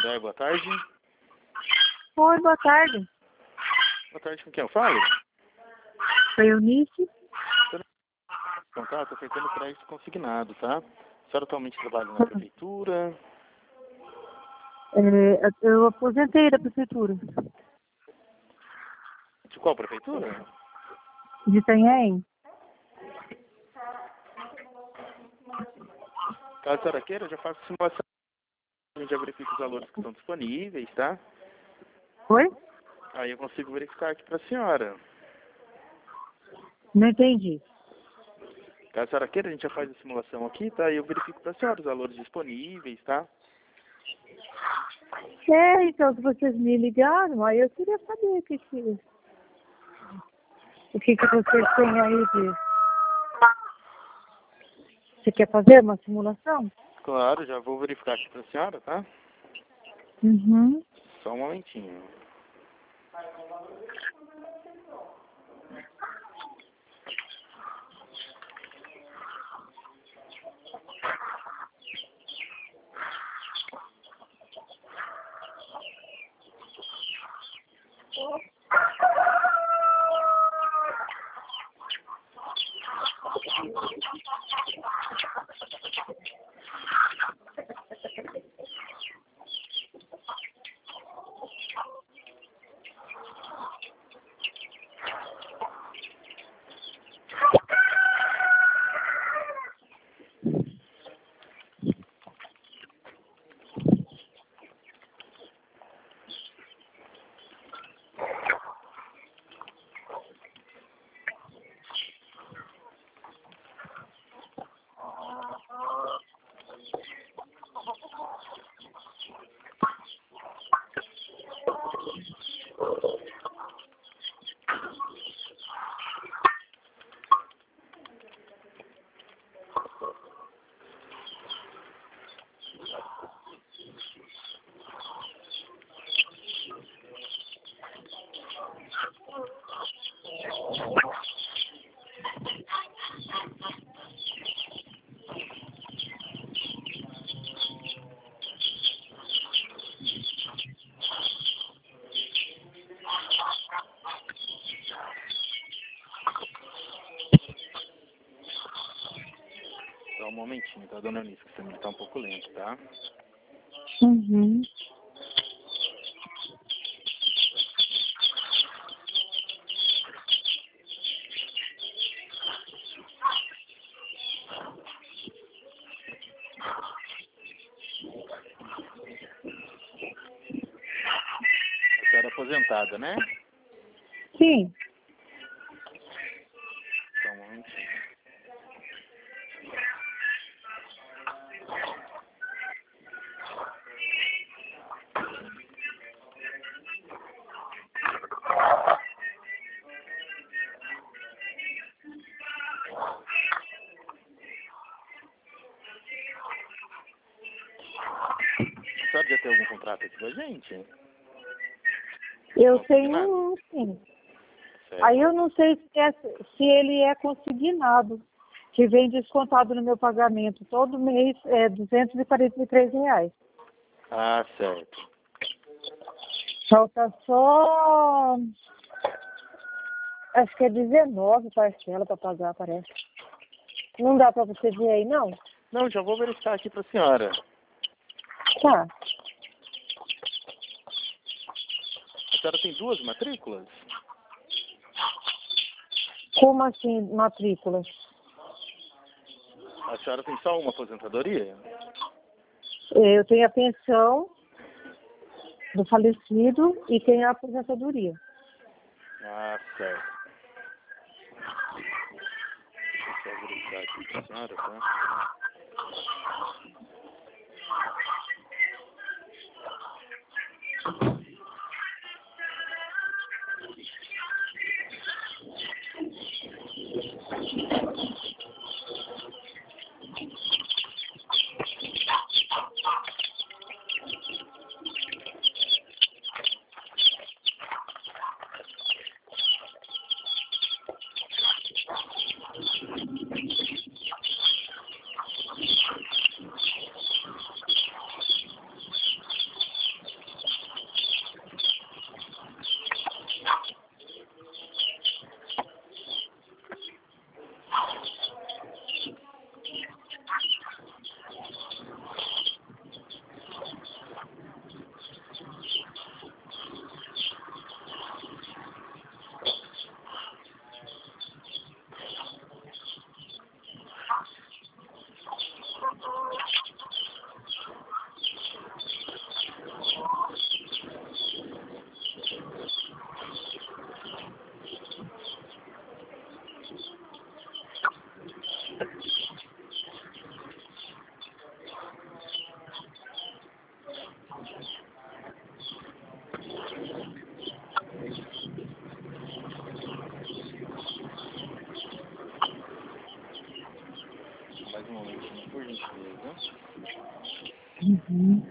boa tarde. Oi, boa tarde. Boa tarde, com quem eu falo? Sou Eunice. Contato ofertando crédito consignado, tá? A senhora atualmente trabalha na prefeitura? Eu aposentei da prefeitura De qual prefeitura? de Itanhaém. Caso a senhora queira, eu já faço simulação. A gente já verifica os valores que estão disponíveis, tá? Oi? Aí eu consigo verificar aqui pra senhora. Não entendi. Caso a senhora queira, a gente já faz a simulação aqui, tá? E eu verifico pra senhora os valores disponíveis, tá? Então, se vocês me ligaram, aí eu queria saber o que vocês têm aí de... Você quer fazer uma simulação? Claro, já vou verificar aqui pra senhora, tá? Uhum. Só um momentinho. Só um momentinho, tá, dona Eunice? Que você tá um pouco lento, tá? Uhum. A senhora é aposentada, né? Sim. Só um momentinho. A senhora já tem algum contrato aqui com a gente? Eu tenho sim. Certo. Aí eu não sei se ele é consignado, que vem descontado no meu pagamento. Todo mês é R$ 243. Ah, certo. Falta só, acho que é 19 parcelas para pagar, parece. Não dá para você ver aí, não? Não, já vou verificar aqui pra senhora. Tá. A senhora tem duas matrículas? Como assim, matrícula? A senhora tem só uma aposentadoria? Eu tenho a pensão do falecido e tenho a aposentadoria. Ah, certo. Deixa eu só verificar aqui pra senhora, tá? Uhum.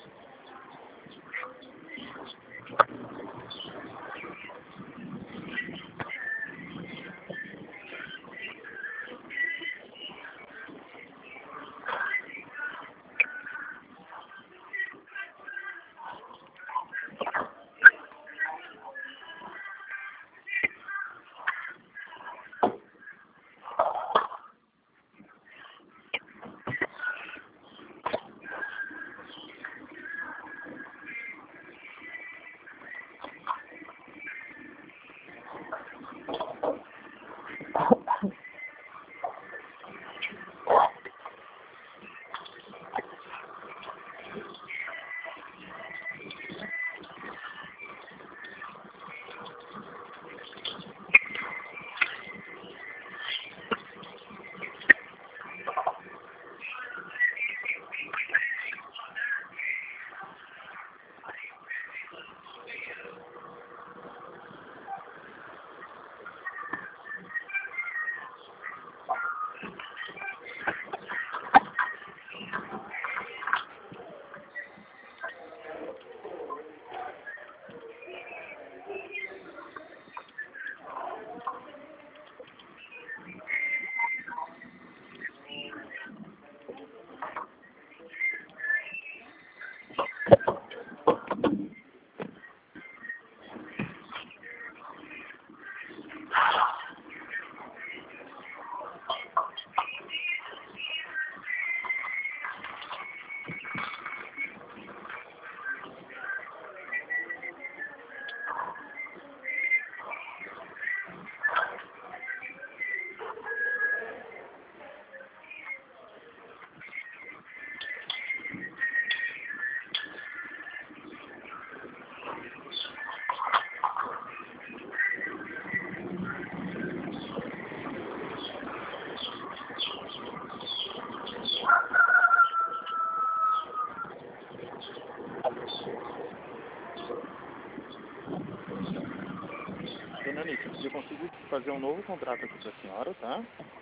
Dona Anitta, eu consigo fazer um novo contrato aqui para a senhora, tá?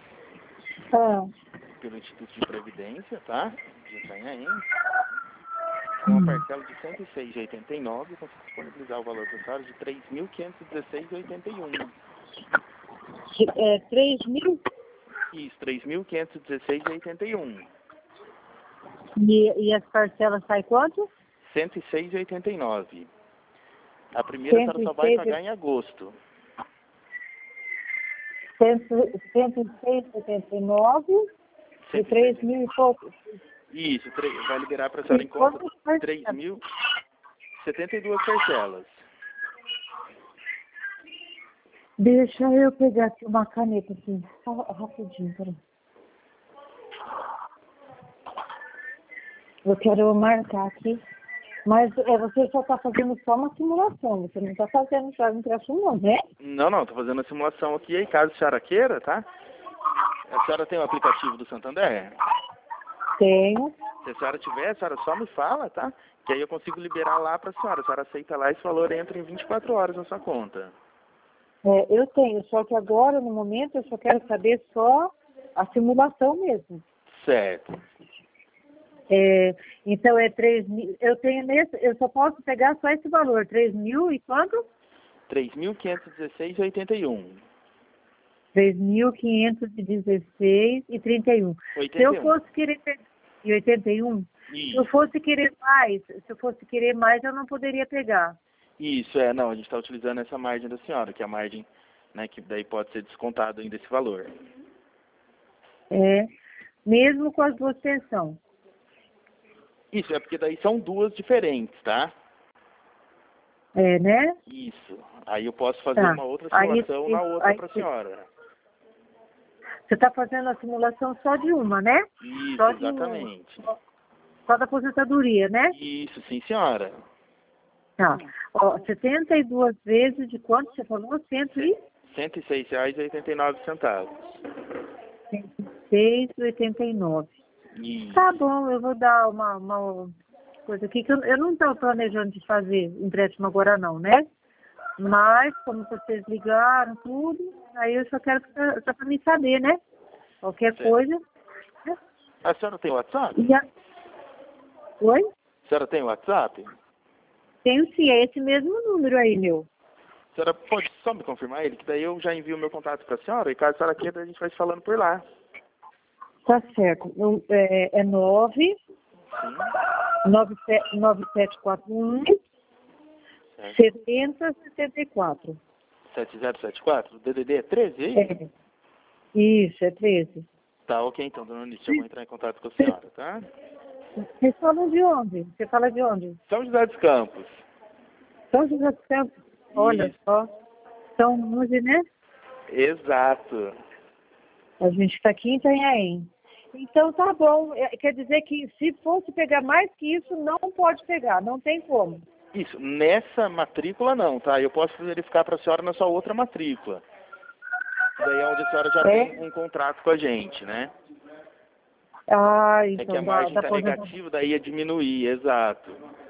Ah. Pelo Instituto de Previdência, tá? De Itanhaém. Com uma parcela de R$ 106,89, eu consigo disponibilizar o valor para a senhora de R$ 3.516,81. 3 mil? Isso, R$ 3.516,81. E as parcelas saem quanto? R$ 106,89. A primeira a senhora só vai pagar em agosto. 106,79 e 3 mil e pouco. Isso, vai liberar para a senhora em conta 3.072 parcelas. Deixa eu pegar aqui uma caneta aqui. Rapidinho, peraí. Eu quero marcar aqui. Mas você só está fazendo só uma simulação. Você não está fazendo já um empréstimo não, né? Não, estou fazendo a simulação aqui. E aí, caso a senhora queira, tá? A senhora tem o aplicativo do Santander? Tenho. Se a senhora tiver, a senhora só me fala, tá? Que aí eu consigo liberar lá para a senhora. A senhora aceita lá e esse valor entra em 24 horas na sua conta. Eu tenho, só que agora, no momento, eu só quero saber só a simulação mesmo. Certo. Então é 3 mil. Eu só posso pegar só esse valor, 3 mil e quanto? 3.516,81. 3.516,31. Se eu fosse querer pegar. E 81? Isso. Se eu fosse querer mais, eu não poderia pegar. Isso, não, a gente está utilizando essa margem da senhora, que é a margem, né, que daí pode ser descontado ainda esse valor. Mesmo com as duas pensões. Isso, porque daí são duas diferentes, tá? Né? Isso. Aí eu posso fazer uma outra simulação na outra para a senhora. Você está fazendo a simulação só de uma, né? Isso, só exatamente. Só da aposentadoria, né? Isso, sim, senhora. Tá. 72 vezes de quanto você falou? R$ 106,89. R$ 106,89. Isso. Tá bom, eu vou dar uma coisa aqui que eu não estou planejando de fazer empréstimo agora não, né? Mas, como vocês ligaram tudo, aí eu só quero só para me saber, né? Qualquer coisa. Né? A senhora tem WhatsApp? Oi? A senhora tem WhatsApp? Tenho sim, é esse mesmo número aí, meu. A senhora pode só me confirmar ele, que daí eu já envio o meu contato para a senhora, e caso a senhora queira, a gente vai se falando por lá. Tá certo. É 9 Sim. 9741 Certo. 7064. 7074? O DDD é 13, é isso? É. Isso, é 13. Tá, ok então, dona Eunice, eu vou entrar em contato com a senhora, tá? Vocês falam de onde? Você fala de onde? São José dos Campos. São José dos Campos. Olha Isso. só. São 11, né? Exato. A gente está aqui em Itanhaém. Então tá bom. Quer dizer que se fosse pegar mais que isso, não pode pegar. Não tem como. Isso, nessa matrícula não, tá? Eu posso verificar para a senhora na sua outra matrícula. Daí é onde a senhora já tem um contrato com a gente, né? Ah, É que a então margem está aposentadoria. negativa, daí ia diminuir, exato.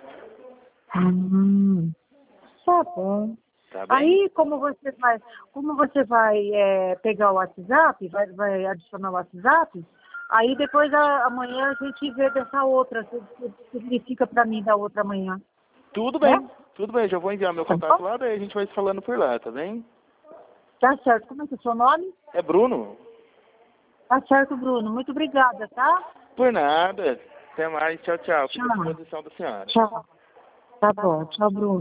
Tá bom. Tá bem? Aí, como você vai pegar o WhatsApp, vai adicionar o WhatsApp, aí depois amanhã a gente vê dessa outra, se significa para mim da outra manhã. Tudo Né? bem, tudo bem. Já vou enviar meu Tá contato bom? lá, daí a gente vai se falando por lá, tá bem? Tá certo. Como é que é o seu nome? É Bruno? Tá certo, Bruno. Muito obrigada, tá? Por nada. Até mais, tchau, tchau. Fico à Tchau. disposição da senhora. Tchau. Tá bom. Tchau, Bruno.